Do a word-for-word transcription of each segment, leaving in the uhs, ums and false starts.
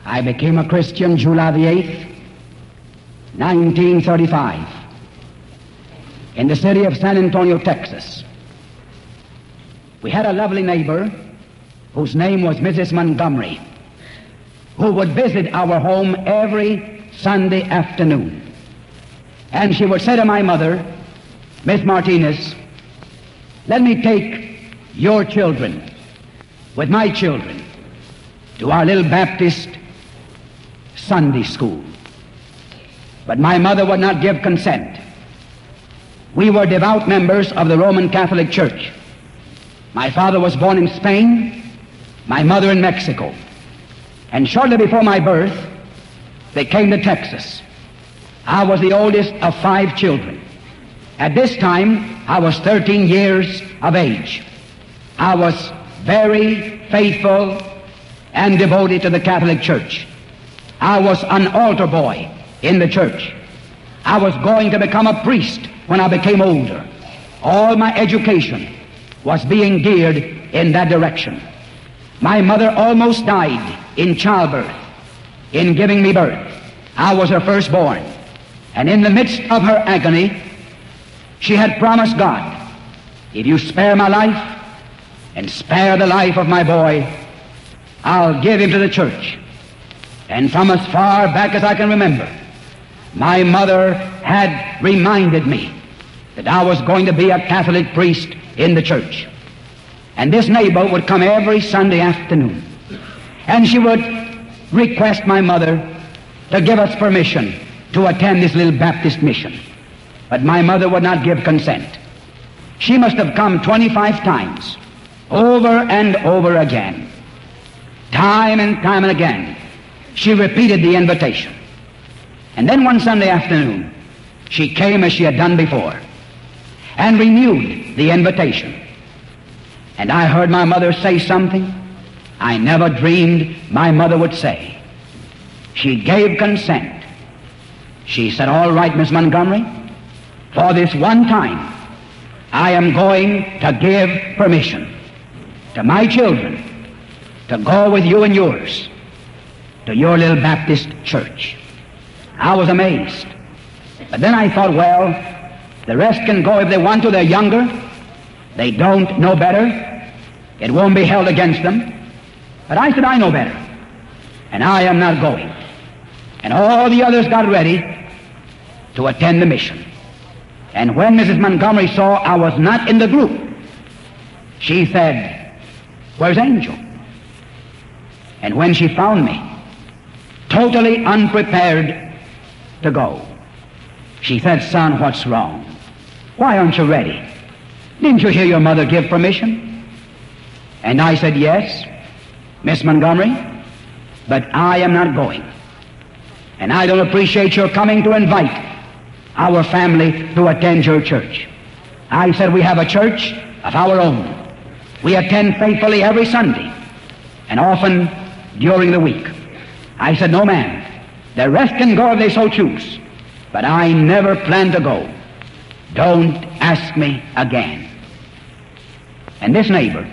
I became a Christian July the eighth, nineteen thirty-five, in the city of San Antonio, Texas. We had a lovely neighbor whose name was Missus Montgomery, who would visit our home every Sunday afternoon. And she would say to my mother, Miss Martinez, let me take your children with my children to our little Baptist Sunday school. But my mother would not give consent. We were devout members of the Roman Catholic Church. My father was born in Spain, my mother in Mexico. And shortly before my birth, they came to Texas. I was the oldest of five children. At this time, I was thirteen years of age. I was very faithful and devoted to the Catholic Church. I was an altar boy in the church. I was going to become a priest when I became older. All my education was being geared in that direction. My mother almost died in childbirth, in giving me birth. I was her firstborn. And in the midst of her agony, she had promised God, if you spare my life and spare the life of my boy, I'll give him to the church. And from as far back as I can remember, my mother had reminded me that I was going to be a Catholic priest in the church. And this neighbor would come every Sunday afternoon, and she would request my mother to give us permission to attend this little Baptist mission. But my mother would not give consent. She must have come twenty-five times, over and over again. Time and time and again, she repeated the invitation. And then one Sunday afternoon, she came as she had done before and renewed the invitation. And I heard my mother say something I never dreamed my mother would say. She gave consent. She said, all right, Miss Montgomery, for this one time, I am going to give permission to my children to go with you and yours to your little Baptist church. I was amazed. But then I thought, well, the rest can go if they want to. They're younger. They don't know better. It won't be held against them. But I said, I know better. And I am not going. And all the others got ready to attend the mission. And when Missus Montgomery saw I was not in the group, she said, where's Angel? And when she found me totally unprepared to go, she said, son, what's wrong? Why aren't you ready? Didn't you hear your mother give permission? And I said, yes, Miss Montgomery, but I am not going. And I don't appreciate your coming to invite our family to attend your church. I said, we have a church of our own. We attend faithfully every Sunday and often during the week. I said, no, ma'am. The rest can go if they so choose, but I never plan to go. Don't ask me again. And this neighbor,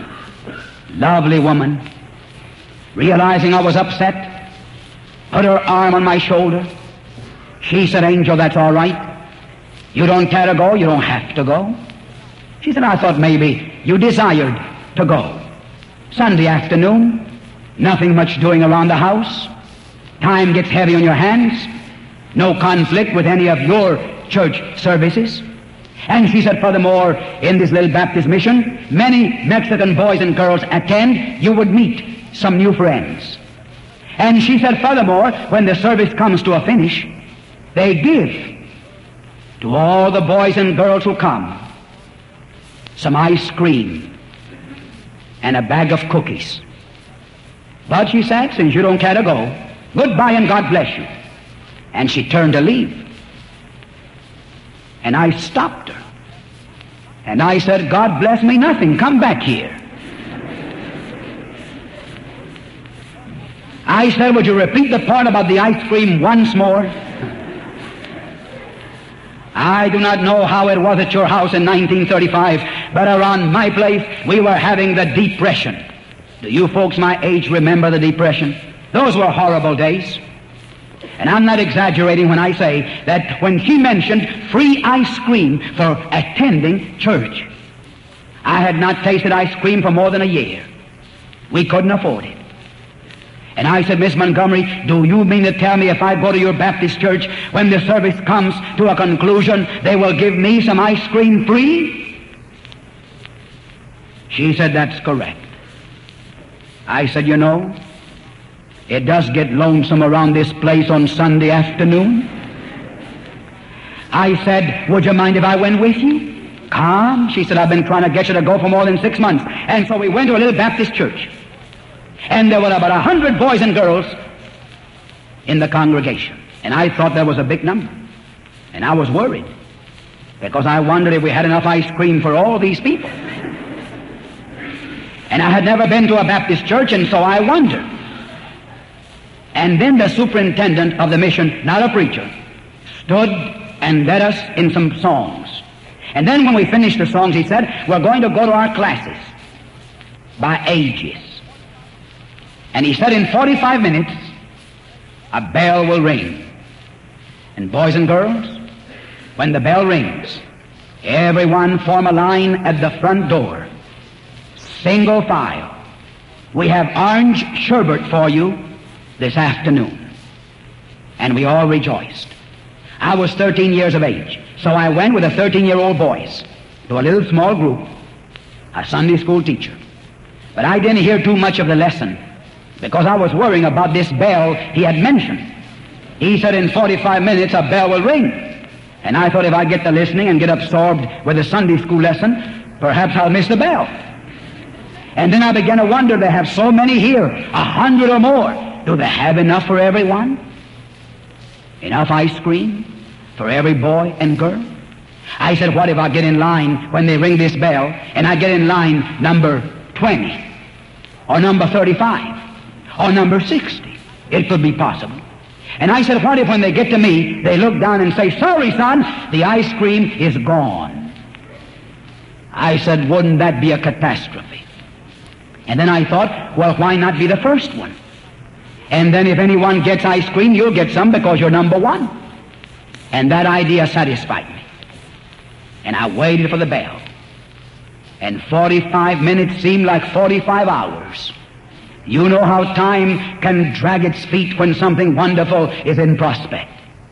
lovely woman, realizing I was upset, put her arm on my shoulder. She said, Angel, that's all right. You don't care to go, you don't have to go. She said, I thought maybe you desired to go. Sunday afternoon, nothing much doing around the house. Time gets heavy on your hands. No conflict with any of your church services. And she said, furthermore, in this little Baptist mission, many Mexican boys and girls attend. You would meet some new friends. And she said, furthermore, when the service comes to a finish, they give to all the boys and girls who come some ice cream and a bag of cookies. But she said, since you don't care to go, goodbye and God bless you. And she turned to leave. And I stopped her. And I said, God bless me nothing. Come back here. I said, would you repeat the part about the ice cream once more? I do not know how it was at your house in nineteen thirty-five, but around my place we were having the Depression. Do you folks my age remember the Depression? Those were horrible days. And I'm not exaggerating when I say that when she mentioned free ice cream for attending church, I had not tasted ice cream for more than a year. We couldn't afford it. And I said, Miss Montgomery, do you mean to tell me if I go to your Baptist church, when the service comes to a conclusion, they will give me some ice cream free? She said, that's correct. I said, you know, it does get lonesome around this place on Sunday afternoon. I said, would you mind if I went with you? Come. She said, I've been trying to get you to go for more than six months. And so we went to a little Baptist church. And there were about a hundred boys and girls in the congregation. And I thought there was a big number. And I was worried, because I wondered if we had enough ice cream for all these people. And I had never been to a Baptist church, and so I wondered. And then the superintendent of the mission, not a preacher, stood and led us in some songs. And then when we finished the songs, he said, we're going to go to our classes by ages. And he said, in forty-five minutes, a bell will ring. And boys and girls, when the bell rings, everyone form a line at the front door, single file. We have orange sherbet for you this afternoon. And we all rejoiced. I was thirteen years of age, so I went with the thirteen-year-old boys to a little small group, a Sunday school teacher. But I didn't hear too much of the lesson, because I was worrying about this bell he had mentioned. He said in forty-five minutes a bell will ring. And I thought if I get to listening and get absorbed with the Sunday school lesson, perhaps I'll miss the bell. And then I began to wonder, they have so many here, a hundred or more. Do they have enough for everyone? Enough ice cream for every boy and girl? I said, what if I get in line when they ring this bell, and I get in line number twenty, or number thirty-five, or number sixty? It could be possible. And I said, what if when they get to me, they look down and say, sorry, son, the ice cream is gone? I said, wouldn't that be a catastrophe? And then I thought, well, why not be the first one? And then if anyone gets ice cream, you'll get some because you're number one. And that idea satisfied me. And I waited for the bell. And forty-five minutes seemed like forty-five hours. You know how time can drag its feet when something wonderful is in prospect.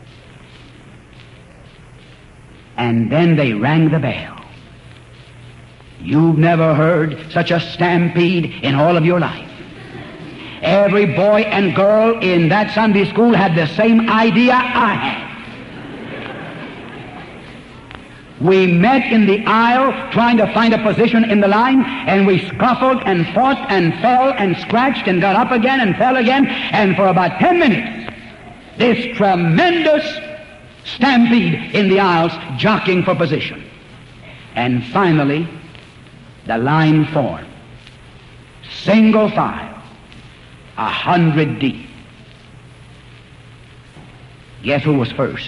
And then they rang the bell. You've never heard such a stampede in all of your life. Every boy and girl in that Sunday school had the same idea I had. We met in the aisle trying to find a position in the line, and we scuffled and fought and fell and scratched and got up again and fell again, and for about ten minutes, this tremendous stampede in the aisles, jockeying for position. And finally, the line formed. Single file, a hundred deep. Guess who was first?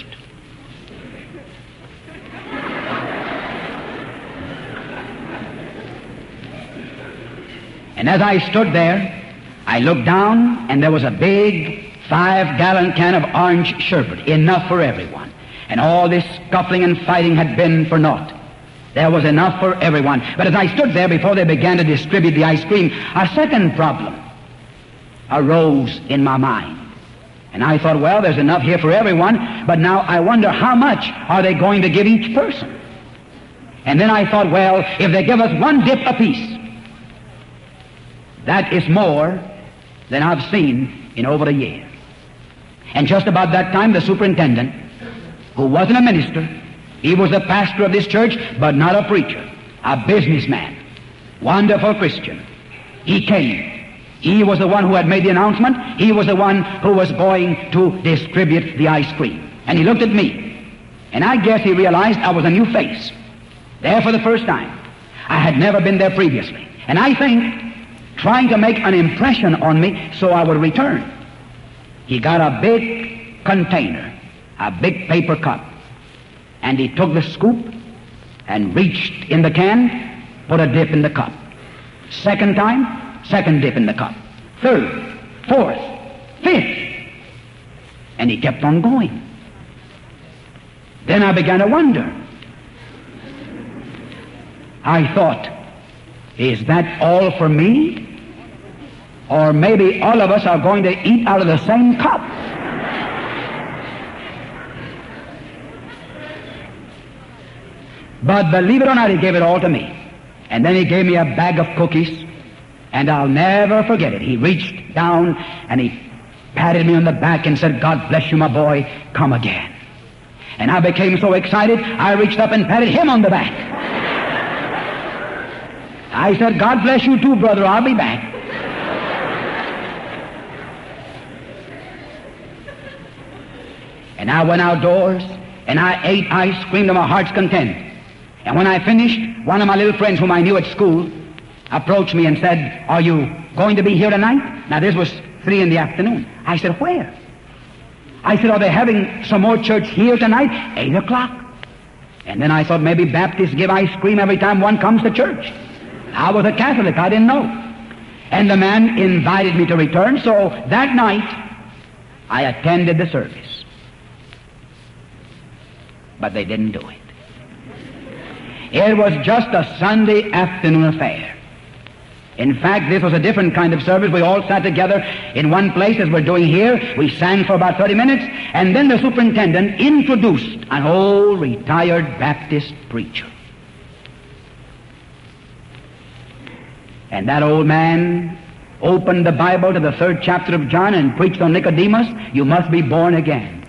And as I stood there, I looked down, and there was a big five-gallon can of orange sherbet, enough for everyone. And all this scuffling and fighting had been for naught. There was enough for everyone. But as I stood there before they began to distribute the ice cream, a second problem arose in my mind. And I thought, well, there's enough here for everyone, but now I wonder how much are they going to give each person? And then I thought, well, if they give us one dip apiece, that is more than I've seen in over a year. And just about that time, the superintendent, who wasn't a minister, he was the pastor of this church, but not a preacher, a businessman, wonderful Christian. He came. He was the one who had made the announcement. He was the one who was going to distribute the ice cream. And he looked at me, and I guess he realized I was a new face, there for the first time. I had never been there previously. And I think, trying to make an impression on me so I would return, he got a big container, a big paper cup, and he took the scoop and reached in the can, put a dip in the cup. Second time, second dip in the cup. Third, fourth, fifth. And he kept on going. Then I began to wonder. I thought, is that all for me? Or maybe all of us are going to eat out of the same cup. But believe it or not, he gave it all to me. And then he gave me a bag of cookies, and I'll never forget it. He reached down and he patted me on the back and said, God bless you, my boy, come again. And I became so excited, I reached up and patted him on the back. I said, God bless you too, brother, I'll be back. And I went outdoors, and I ate ice cream to my heart's content. And when I finished, one of my little friends whom I knew at school approached me and said, are you going to be here tonight? Now, this was three in the afternoon. I said, where? I said, are they having some more church here tonight? Eight o'clock. And then I thought maybe Baptists give ice cream every time one comes to church. I was a Catholic. I didn't know. And the man invited me to return, so that night I attended the service. But they didn't do it. It was just a Sunday afternoon affair. In fact, this was a different kind of service. We all sat together in one place as we're doing here. We sang for about thirty minutes, and then the superintendent introduced an old retired Baptist preacher. And that old man opened the Bible to the third chapter of John and preached on Nicodemus, you must be born again.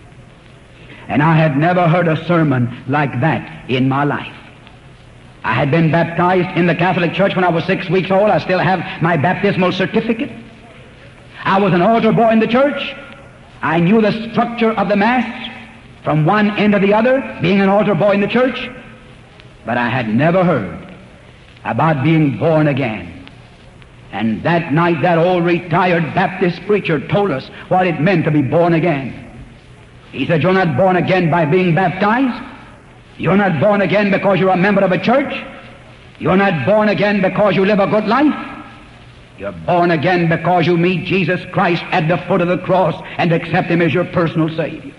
And I had never heard a sermon like that in my life. I had been baptized in the Catholic Church when I was six weeks old. I still have my baptismal certificate. I was an altar boy in the church. I knew the structure of the Mass from one end to the other, being an altar boy in the church. But I had never heard about being born again. And that night, that old retired Baptist preacher told us what it meant to be born again. He said, you're not born again by being baptized. You're not born again because you're a member of a church. You're not born again because you live a good life. You're born again because you meet Jesus Christ at the foot of the cross and accept Him as your personal Savior.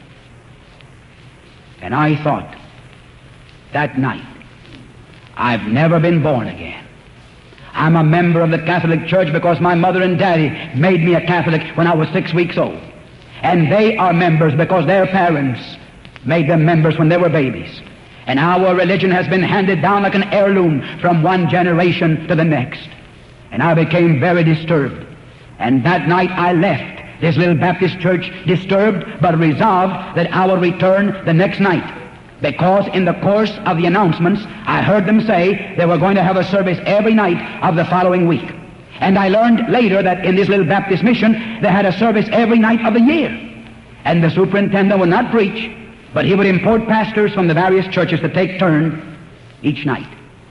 And I thought, that night, I've never been born again. I'm a member of the Catholic Church because my mother and daddy made me a Catholic when I was six weeks old. And they are members because their parents made them members when they were babies. And our religion has been handed down like an heirloom from one generation to the next. And I became very disturbed. And that night I left this little Baptist church disturbed, but resolved that I will return the next night. Because in the course of the announcements, I heard them say they were going to have a service every night of the following week. And I learned later that in this little Baptist mission, they had a service every night of the year. And the superintendent would not preach, but he would import pastors from the various churches to take turn each night.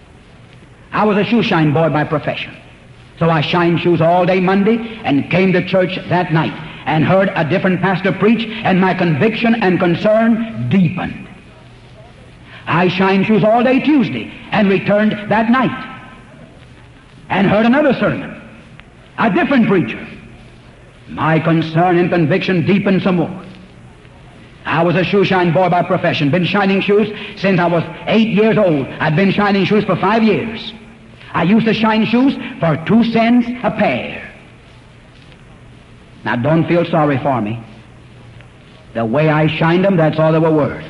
I was a shoeshine boy by profession. So I shined shoes all day Monday and came to church that night and heard a different pastor preach, and my conviction and concern deepened. I shined shoes all day Tuesday and returned that night and heard another sermon, a different preacher. My concern and conviction deepened some more. I was a shoeshine boy by profession, been shining shoes since I was eight years old. I'd been shining shoes for five years. I used to shine shoes for two cents a pair. Now don't feel sorry for me. The way I shined them, that's all they were worth.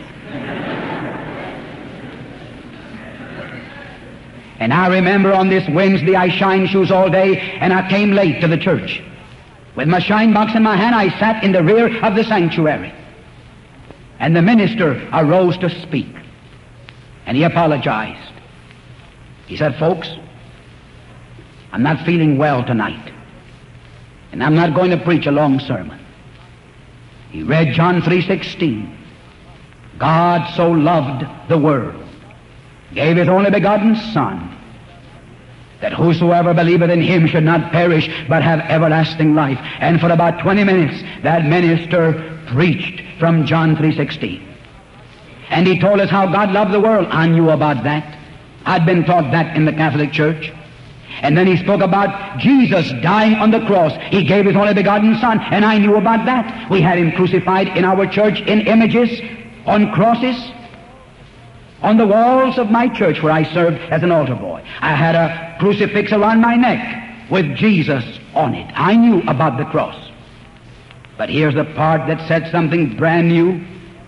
And I remember on this Wednesday I shined shoes all day, and I came late to the church. With my shine box in my hand, I sat in the rear of the sanctuary. And the minister arose to speak. And he apologized. He said, folks, I'm not feeling well tonight. And I'm not going to preach a long sermon. He read John three sixteen. God so loved the world, gave His only begotten Son, that whosoever believeth in Him should not perish, but have everlasting life. And for about twenty minutes, that minister preached from John three sixteen. And he told us how God loved the world. I knew about that. I'd been taught that in the Catholic Church. And then he spoke about Jesus dying on the cross. He gave his only begotten Son, and I knew about that. We had him crucified in our church in images, on crosses, on the walls of my church where I served as an altar boy. I had a crucifix around my neck with Jesus on it. I knew about the cross. But here's the part that said something brand new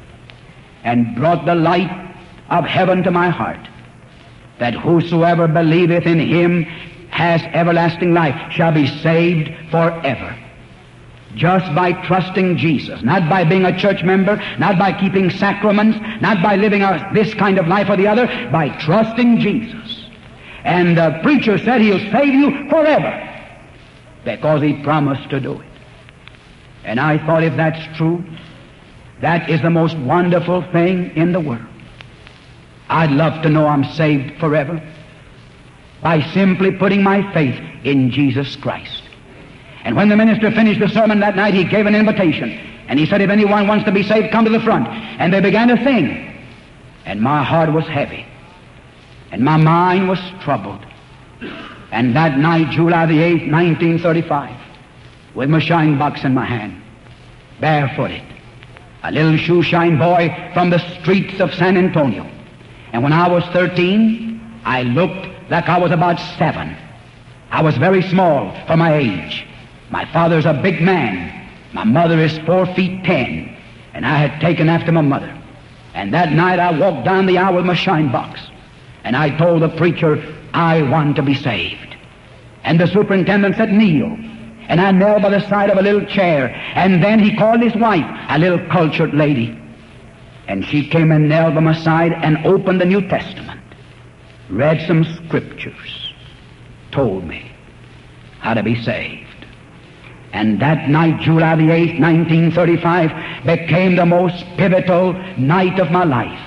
and brought the light of heaven to my heart, that whosoever believeth in him has everlasting life, shall be saved forever. Just by trusting Jesus, not by being a church member, not by keeping sacraments, not by living a, this kind of life or the other, by trusting Jesus. And the preacher said he'll save you forever because he promised to do it. And I thought, if that's true, that is the most wonderful thing in the world. I'd love to know I'm saved forever by simply putting my faith in Jesus Christ. And when the minister finished the sermon that night, he gave an invitation. And he said, if anyone wants to be saved, come to the front. And they began to sing. And my heart was heavy. And my mind was troubled. And that night, July the eighth, nineteen thirty-five, with my shine box in my hand, barefooted, a little shoe shine boy from the streets of San Antonio. And when I was thirteen, I looked like I was about seven. I was very small for my age. My father's a big man. My mother is four feet ten. And I had taken after my mother. And that night I walked down the aisle with my shine box. And I told the preacher, I want to be saved. And the superintendent said, kneel. And I knelt by the side of a little chair. And then he called his wife, a little cultured lady. And she came and knelt by my side and opened the New Testament, read some scriptures, told me how to be saved. And that night, July the eighth, nineteen thirty-five, became the most pivotal night of my life.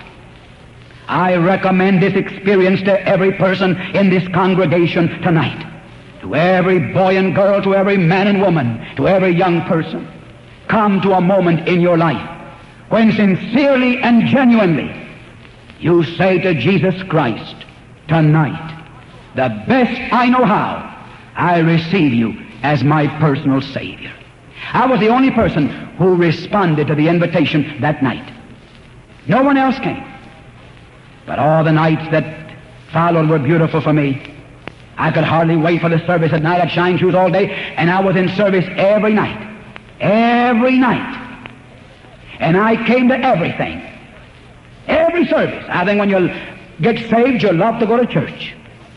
I recommend this experience to every person in this congregation tonight, to every boy and girl, to every man and woman, to every young person. Come to a moment in your life when sincerely and genuinely you say to Jesus Christ, tonight, the best I know how, I receive you as my personal Savior. I was the only person who responded to the invitation that night. No one else came. But all the nights that followed were beautiful for me. I could hardly wait for the service at night. I'd shine shoes all day, and I was in service every night. Every night. And I came to everything. Every service. I think when you get saved, you love to go to church.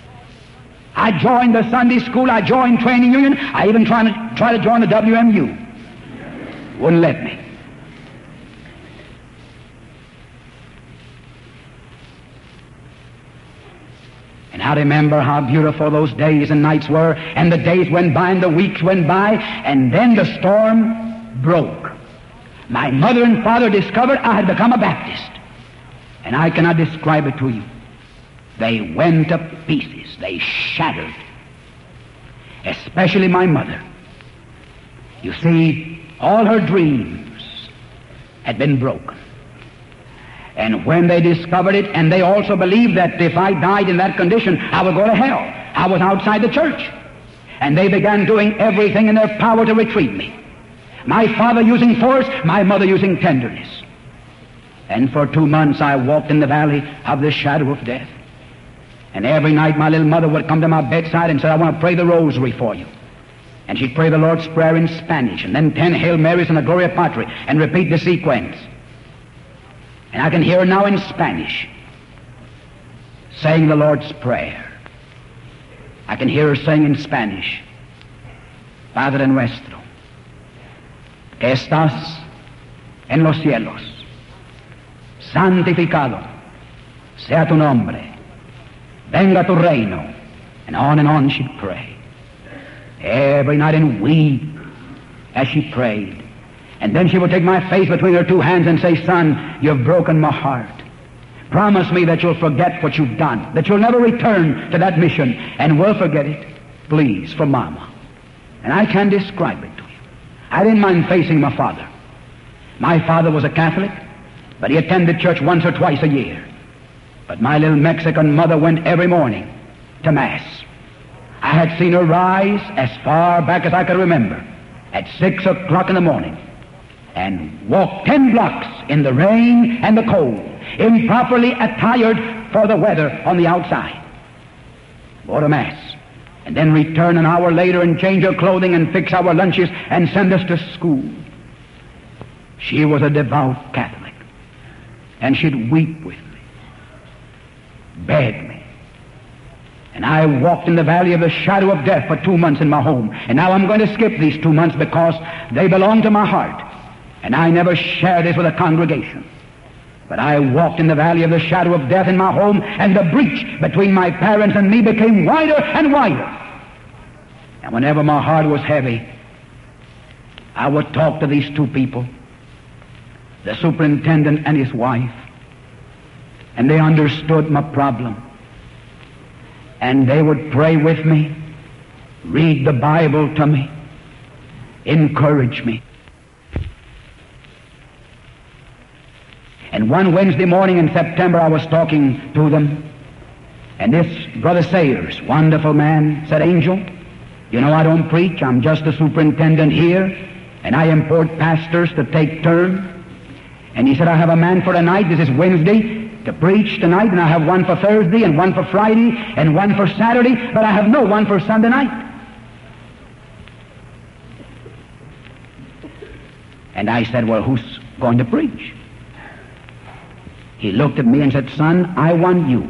I joined the Sunday school. I joined training union. I even tried to, try to join the W M U. Wouldn't let me. And I remember how beautiful those days and nights were, and the days went by and the weeks went by, and then the storm broke. My mother and father discovered I had become a Baptist, and I cannot describe it to you. They went to pieces. They shattered. Especially my mother. You see, all her dreams had been broken. And when they discovered it, and they also believed that if I died in that condition, I would go to hell. I was outside the church. And they began doing everything in their power to retrieve me. My father using force, my mother using tenderness. And for two months I walked in the valley of the shadow of death. And every night my little mother would come to my bedside and say, I want to pray the rosary for you. And she'd pray the Lord's Prayer in Spanish, and then ten Hail Marys and a Gloria Patri, and repeat the sequence. And I can hear her now in Spanish, saying the Lord's Prayer. I can hear her saying in Spanish, Padre nuestro, que estás en los cielos, santificado sea tu nombre, venga tu reino, and on and on she'd pray. Every night and weep as she prayed. And then she would take my face between her two hands and say, Son, you've broken my heart. Promise me that you'll forget what you've done, that you'll never return to that mission, and will forget it, please, for Mama. And I can't describe it to you. I didn't mind facing my father. My father was a Catholic, but he attended church once or twice a year. But my little Mexican mother went every morning to Mass. I had seen her rise as far back as I could remember at six o'clock in the morning and walk ten blocks in the rain and the cold, improperly attired for the weather on the outside. Go to Mass, and then return an hour later and change her clothing and fix our lunches and send us to school. She was a devout Catholic, and she'd weep with me, beg me. And I walked in the valley of the shadow of death for two months in my home. And now I'm going to skip these two months because they belong to my heart. And I never share this with a congregation. But I walked in the valley of the shadow of death in my home, and the breach between my parents and me became wider and wider. And whenever my heart was heavy, I would talk to these two people, the superintendent and his wife, and they understood my problem. And they would pray with me, read the Bible to me, encourage me. And one Wednesday morning in September, I was talking to them, and this Brother Sayers, wonderful man, said, "Angel, you know I don't preach. I'm just a superintendent here, and I import pastors to take turn." And he said, "I have a man for tonight. This is Wednesday, to preach tonight, and I have one for Thursday, and one for Friday, and one for Saturday, but I have no one for Sunday night." And I said, "Well, who's going to preach?" He looked at me and said, "Son, I want you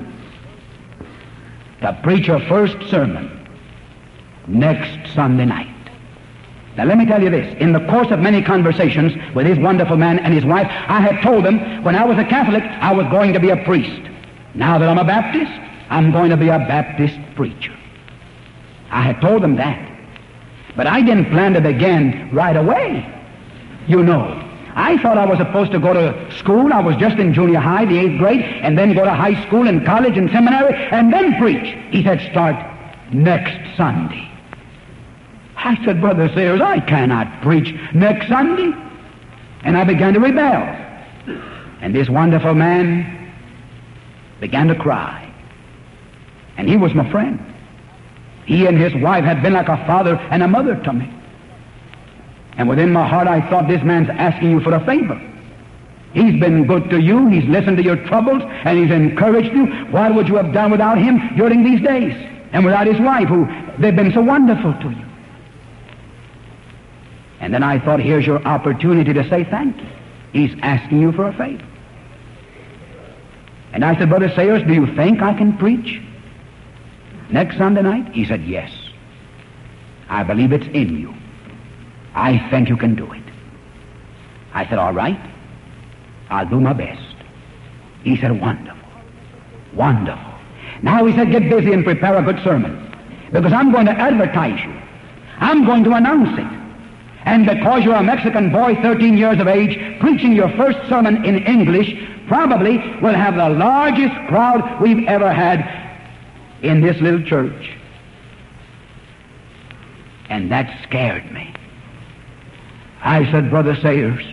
to preach your first sermon next Sunday night." Now let me tell you this. In the course of many conversations with this wonderful man and his wife, I had told them when I was a Catholic, I was going to be a priest. Now that I'm a Baptist, I'm going to be a Baptist preacher. I had told them that. But I didn't plan to begin right away. You know, I thought I was supposed to go to school. I was just in junior high, the eighth grade, and then go to high school and college and seminary, and then preach. He said, "Start next Sunday." I said, "Brother Sayers, I cannot preach next Sunday." And I began to rebel. And this wonderful man began to cry. And he was my friend. He and his wife had been like a father and a mother to me. And within my heart I thought, this man's asking you for a favor. He's been good to you. He's listened to your troubles, and he's encouraged you. What would you have done without him during these days? And without his wife, who they've been so wonderful to you. And then I thought, here's your opportunity to say thank you. He's asking you for a favor. And I said, "Brother Sayers, do you think I can preach next Sunday night?" He said, "Yes. I believe it's in you. I think you can do it." I said, "All right. I'll do my best." He said, "Wonderful. Wonderful. Now," he said, "get busy and prepare a good sermon, because I'm going to advertise you. I'm going to announce it. And because you're a Mexican boy, thirteen years of age, preaching your first sermon in English, probably will have the largest crowd we've ever had in this little church." And that scared me. I said, "Brother Sayers,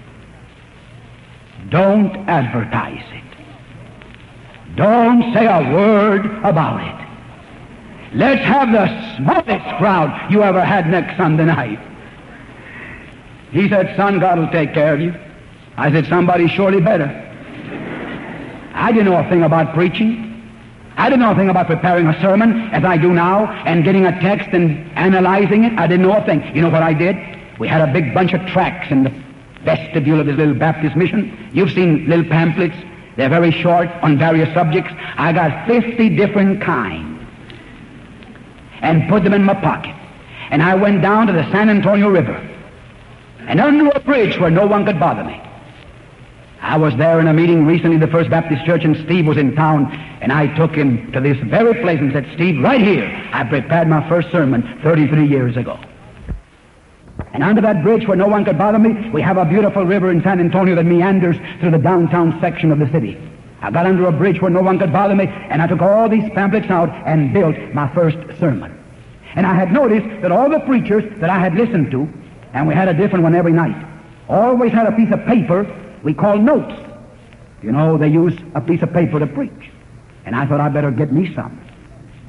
don't advertise it. Don't say a word about it. Let's have the smallest crowd you ever had next Sunday night." He said, "Son, God will take care of you." I said, "Somebody surely better." I didn't know a thing about preaching. I didn't know a thing about preparing a sermon as I do now and getting a text and analyzing it. I didn't know a thing. You know what I did? We had a big bunch of tracts in the vestibule of this little Baptist mission. You've seen little pamphlets. They're very short on various subjects. I got fifty different kinds and put them in my pocket. And I went down to the San Antonio River and under a bridge where no one could bother me. I was there in a meeting recently, the First Baptist Church, and Steve was in town, and I took him to this very place and said, "Steve, right here, I prepared my first sermon thirty-three years ago. And under that bridge where no one could bother me, we have a beautiful river in San Antonio that meanders through the downtown section of the city. I got under a bridge where no one could bother me, and I took all these pamphlets out and built my first sermon. And I had noticed that all the preachers that I had listened to, and we had a different one every night, always had a piece of paper we call notes. You know, they use a piece of paper to preach. And I thought I'd better get me some.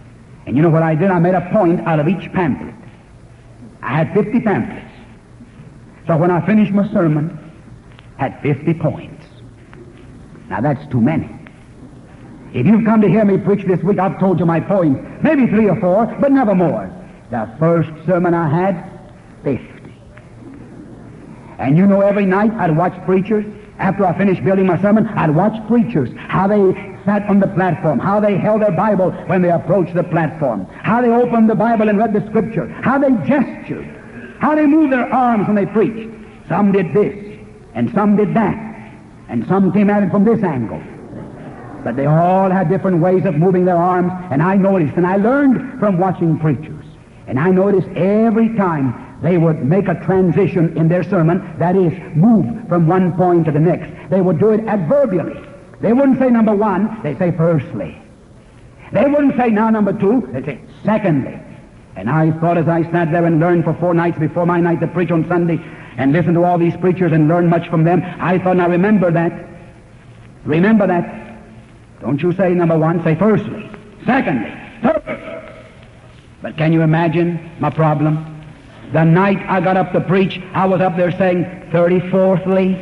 And you know what I did? I made a point out of each pamphlet. I had fifty pamphlets. So when I finished my sermon, I had fifty points. Now that's too many. If you've come to hear me preach this week, I've told you my points. Maybe three or four, but never more. The first sermon I had, fifty. And you know, every night I'd watch preachers. After I finished building my sermon, I'd watch preachers, how they sat on the platform, how they held their Bible when they approached the platform, how they opened the Bible and read the Scripture, how they gestured, how they moved their arms when they preached. Some did this, and some did that, and some came at it from this angle. But they all had different ways of moving their arms, and I noticed, and I learned from watching preachers, and I noticed every time they would make a transition in their sermon, that is, move from one point to the next. They would do it adverbially. They wouldn't say number one, they'd say firstly. They wouldn't say now number two, they'd say secondly. And I thought, as I sat there and learned for four nights before my night to preach on Sunday, and listened to all these preachers and learned much from them, I thought, now remember that. Remember that. Don't you say number one, say firstly, secondly, thirdly. But can you imagine my problem? The night I got up to preach, I was up there saying thirty-fourthly,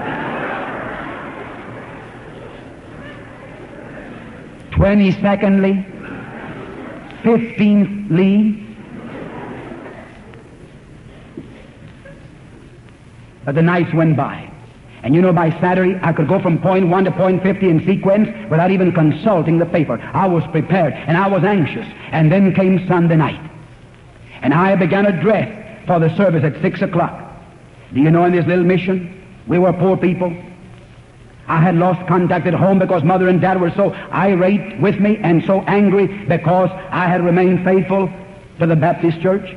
twenty-secondly, fifteenthly. But the nights went by. And you know, by Saturday, I could go from point one to point fifty in sequence without even consulting the paper. I was prepared, and I was anxious. And then came Sunday night. And I began a dress for the service at six o'clock. Do you know, in this little mission, we were poor people. I had lost contact at home because Mother and Dad were so irate with me and so angry because I had remained faithful to the Baptist church.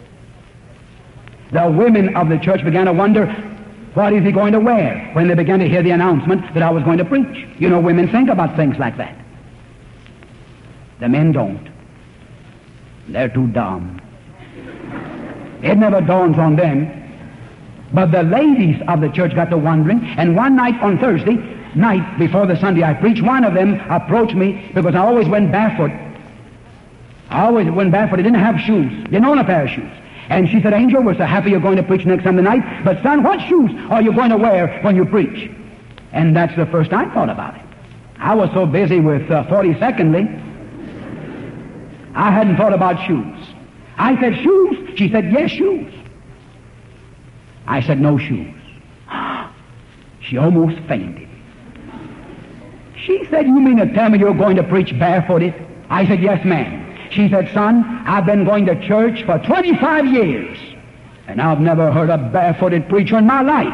The women of the church began to wonder, what is he going to wear, when they began to hear the announcement that I was going to preach. You know, women think about things like that. The men don't. They're too dumb. It never dawns on them. But the ladies of the church got to wondering, and one night on Thursday night before the Sunday I preached, one of them approached me because I always went barefoot. I always went barefoot. I didn't have shoes. Didn't own a pair of shoes. And she said, Angel, we're so happy you're going to preach next Sunday night, but son, what shoes are you going to wear when you preach? And that's the first I thought about it. I was so busy with uh, forty-secondly, I hadn't thought about shoes. I said, shoes? She said, yes, shoes. I said, no shoes. She almost fainted. She said, you mean to tell me you're going to preach barefooted? I said, yes, ma'am. She said, son, I've been going to church for twenty-five years, and I've never heard a barefooted preacher in my life.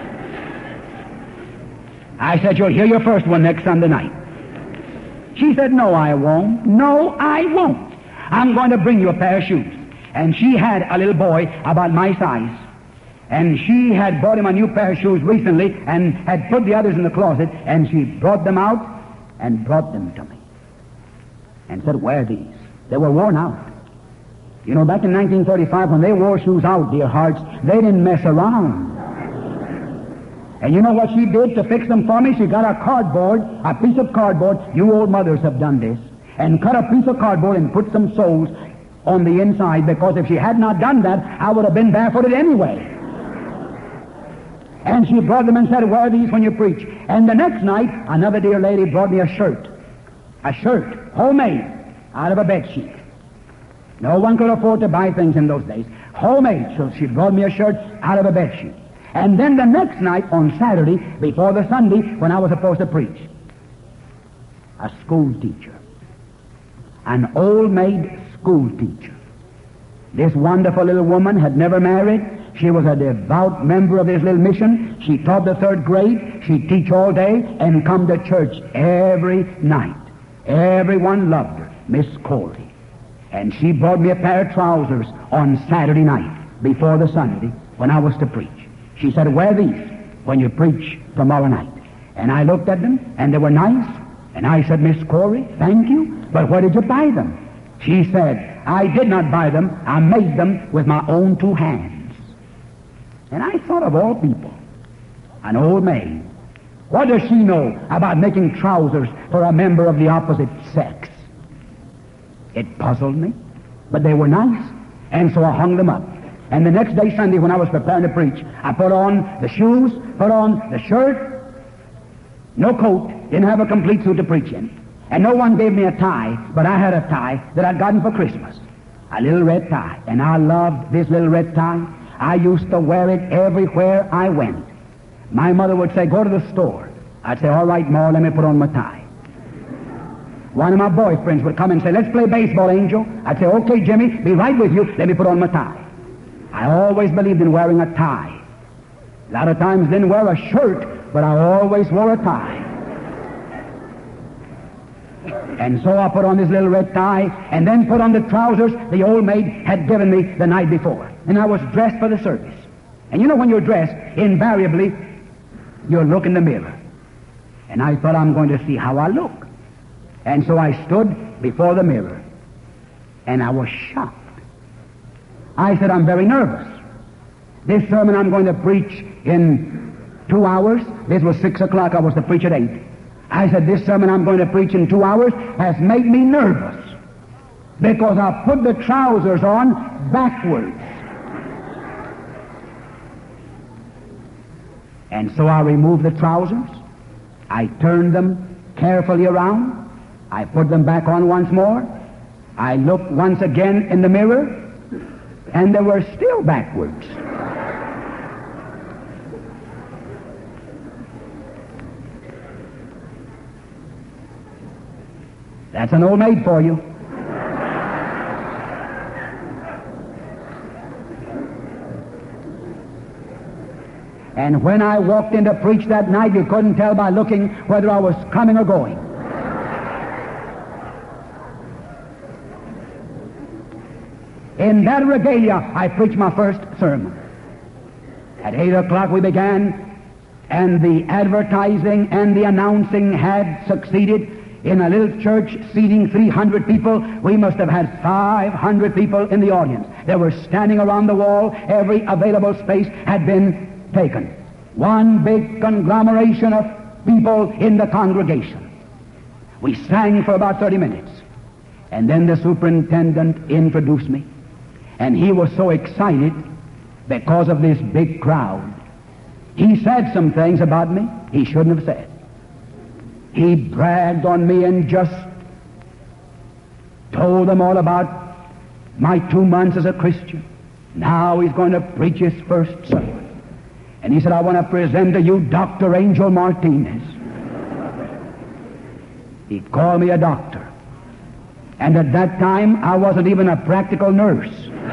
I said, you'll hear your first one next Sunday night. She said, no, I won't. No, I won't. I'm going to bring you a pair of shoes. And she had a little boy about my size, and she had bought him a new pair of shoes recently and had put the others in the closet, and she brought them out and brought them to me and said, wear these. They were worn out. You know, back in nineteen thirty-five, when they wore shoes out, dear hearts, they didn't mess around. And you know what she did to fix them for me? She got a cardboard, a piece of cardboard. You old mothers have done this. And cut a piece of cardboard and put some soles on the inside, because if she had not done that, I would have been barefooted anyway. And she brought them and said, wear these when you preach. And the next night, another dear lady brought me a shirt. A shirt, homemade, out of a bed sheet. No one could afford to buy things in those days. Homemade. So she brought me a shirt out of a bed sheet. And then the next night, on Saturday, before the Sunday, when I was supposed to preach, a school teacher, an old-maid school teacher. This wonderful little woman had never married. She was a devout member of this little mission. She taught the third grade. She'd teach all day and come to church every night. Everyone loved her, Miss Corey. And she brought me a pair of trousers on Saturday night before the Sunday when I was to preach. She said, wear these when you preach tomorrow night. And I looked at them, and they were nice. And I said, Miss Corey, thank you, but where did you buy them? She said, I did not buy them. I made them with my own two hands. And I thought, of all people, an old maid. What does she know about making trousers for a member of the opposite sex? It puzzled me, but they were nice, and so I hung them up. And the next day, Sunday, when I was preparing to preach, I put on the shoes, put on the shirt, no coat, didn't have a complete suit to preach in. And no one gave me a tie, but I had a tie that I'd gotten for Christmas. A little red tie. And I loved this little red tie. I used to wear it everywhere I went. My mother would say, go to the store. I'd say, all right, Ma, let me put on my tie. One of my boyfriends would come and say, let's play baseball, Angel. I'd say, okay, Jimmy, be right with you. Let me put on my tie. I always believed in wearing a tie. A lot of times didn't wear a shirt, but I always wore a tie. And so I put on this little red tie, and then put on the trousers the old maid had given me the night before. And I was dressed for the service. And you know, when you're dressed, invariably, you look in the mirror. And I thought, I'm going to see how I look. And so I stood before the mirror, and I was shocked. I said, I'm very nervous. This sermon I'm going to preach in two hours. This was six o'clock. I was to preach at eight. I said, this sermon I'm going to preach in two hours has made me nervous because I put the trousers on backwards. And so I removed the trousers. I turned them carefully around. I put them back on once more. I looked once again in the mirror, and they were still backwards. That's an old maid for you. And when I walked in to preach that night, you couldn't tell by looking whether I was coming or going. In that regalia, I preached my first sermon. At eight o'clock we began, and the advertising and the announcing had succeeded. In a little church seating three hundred people, we must have had five hundred people in the audience. They were standing around the wall. Every available space had been taken. One big conglomeration of people in the congregation. We sang for about thirty minutes. And then the superintendent introduced me. And he was so excited because of this big crowd. He said some things about me he shouldn't have said. He bragged on me and just told them all about my two months as a Christian. Now he's going to preach his first sermon. And he said, I want to present to you Doctor Angel Martinez. He called me a doctor. And at that time, I wasn't even a practical nurse.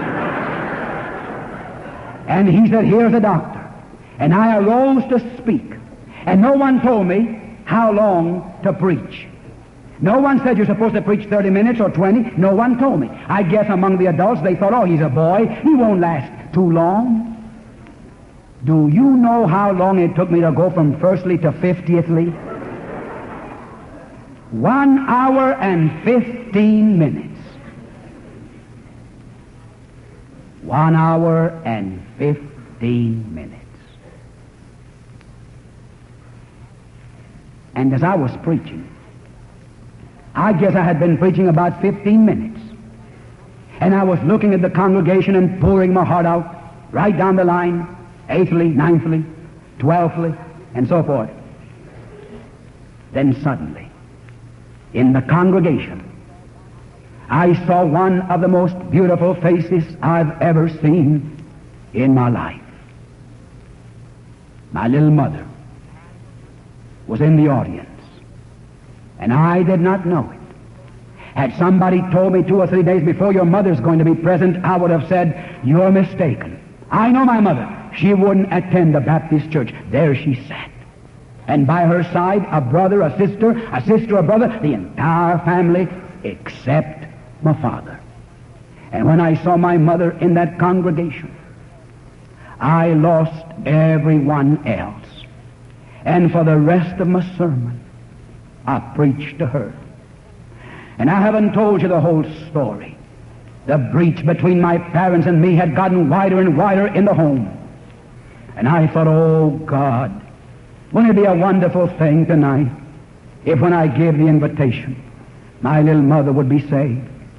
And he said, here's a doctor. And I arose to speak. And no one told me how long to preach. No one said you're supposed to preach thirty minutes or twenty. No one told me. I guess among the adults they thought, oh, he's a boy. He won't last too long. Do you know how long it took me to go from firstly to fiftiethly? One hour and fifteen minutes. One hour and fifteen minutes. And as I was preaching, I guess I had been preaching about fifteen minutes. And I was looking at the congregation and pouring my heart out right down the line, eighthly, ninthly, twelfthly, and so forth. Then suddenly, in the congregation, I saw one of the most beautiful faces I've ever seen in my life. My little mother was in the audience, and I did not know it. Had somebody told me two or three days before, your mother's going to be present, I would have said, you're mistaken. I know my mother. She wouldn't attend the Baptist church. There she sat. And by her side, a brother, a sister, a sister, a brother, the entire family except my father. And when I saw my mother in that congregation, I lost everyone else. And for the rest of my sermon, I preached to her. And I haven't told you the whole story. The breach between my parents and me had gotten wider and wider in the home. And I thought, oh God, wouldn't it be a wonderful thing tonight if when I gave the invitation, my little mother would be saved?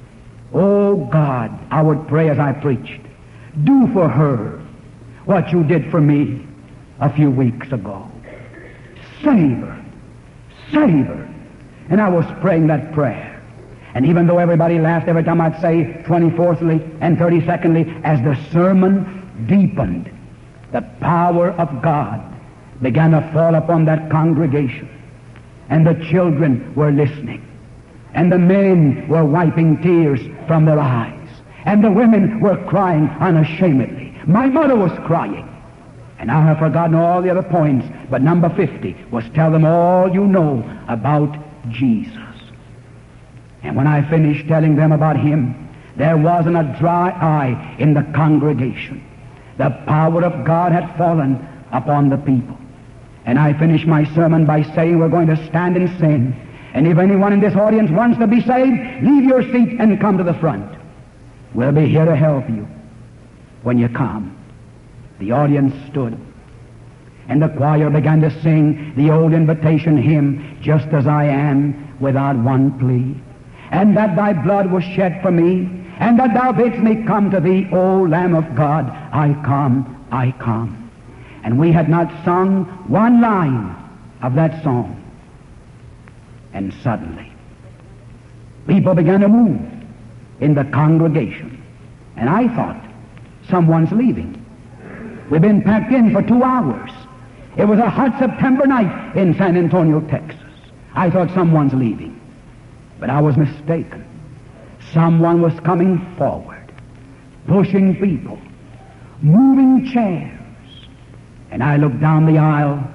Oh God, I would pray as I preached, do for her what you did for me a few weeks ago. Save her. Save her. And I was praying that prayer. And even though everybody laughed every time I'd say twenty-fourthly and thirty-secondly, as the sermon deepened, the power of God began to fall upon that congregation. And the children were listening. And the men were wiping tears from their eyes. And the women were crying unashamedly. My mother was crying. And I have forgotten all the other points, but number fifty was tell them all you know about Jesus. And when I finished telling them about Him, there wasn't a dry eye in the congregation. The power of God had fallen upon the people. And I finished my sermon by saying we're going to stand and sing. And if anyone in this audience wants to be saved, leave your seat and come to the front. We'll be here to help you when you come. The audience stood, and the choir began to sing the old invitation hymn, Just as I am, without one plea. And that thy blood was shed for me, and that thou bidst me come to thee, O Lamb of God, I come, I come. And we had not sung one line of that song. And suddenly, people began to move in the congregation. And I thought, someone's leaving. We've been packed in for two hours. It was a hot September night in San Antonio, Texas. I thought someone's leaving. But I was mistaken. Someone was coming forward, pushing people, moving chairs. And I looked down the aisle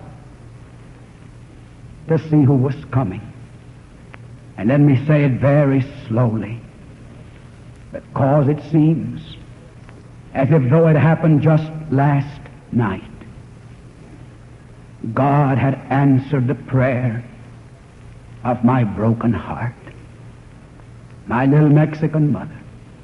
to see who was coming. And let me say it very slowly, because it seems as if though it happened just last night. God had answered the prayer of my broken heart. My little Mexican mother,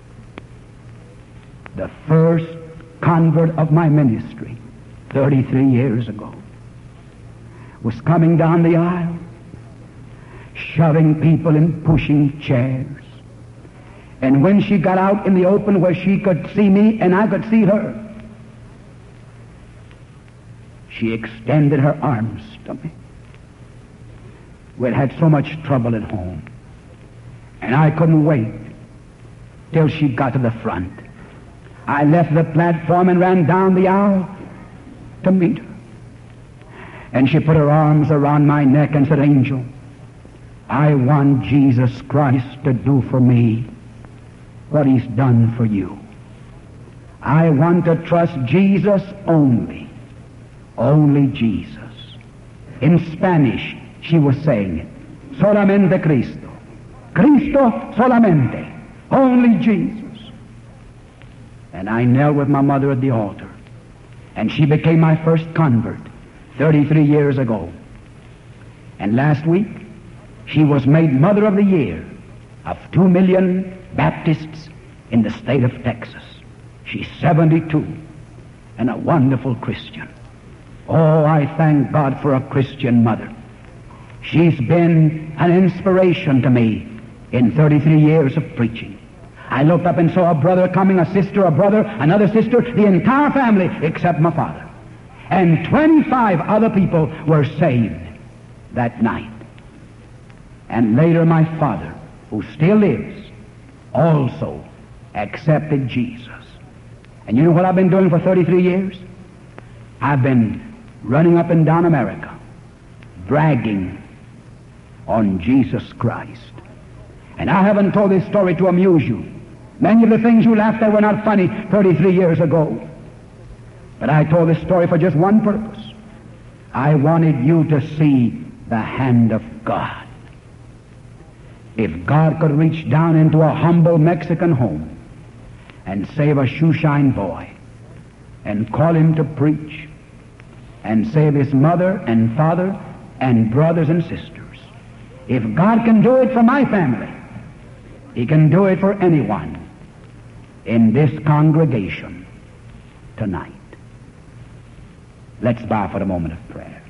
the first convert of my ministry thirty-three years ago, was coming down the aisle, shoving people and pushing chairs. And when she got out in the open where she could see me and I could see her, she extended her arms to me. We had had so much trouble at home, and I couldn't wait till she got to the front. I left the platform and ran down the aisle to meet her. And she put her arms around my neck and said, Angel, I want Jesus Christ to do for me what He's done for you. I want to trust Jesus only. Only Jesus. In Spanish, she was saying it. Solamente Cristo. Cristo solamente. Only Jesus. And I knelt with my mother at the altar. And she became my first convert thirty-three years ago. And last week, she was made Mother of the Year of two million Baptists in the state of Texas. She's seventy-two and a wonderful Christian. Oh, I thank God for a Christian mother. She's been an inspiration to me in thirty-three years of preaching. I looked up and saw a brother coming, a sister, a brother, another sister, the entire family except my father. And twenty-five other people were saved that night. And later my father, who still lives, also accepted Jesus. And you know what I've been doing for thirty-three years? I've been running up and down America, bragging on Jesus Christ. And I haven't told this story to amuse you. Many of the things you laughed at were not funny thirty-three years ago. But I told this story for just one purpose. I wanted you to see the hand of God. If God could reach down into a humble Mexican home and save a shoeshine boy and call him to preach and save his mother and father and brothers and sisters, if God can do it for my family, He can do it for anyone in this congregation tonight. Let's bow for a moment of prayer.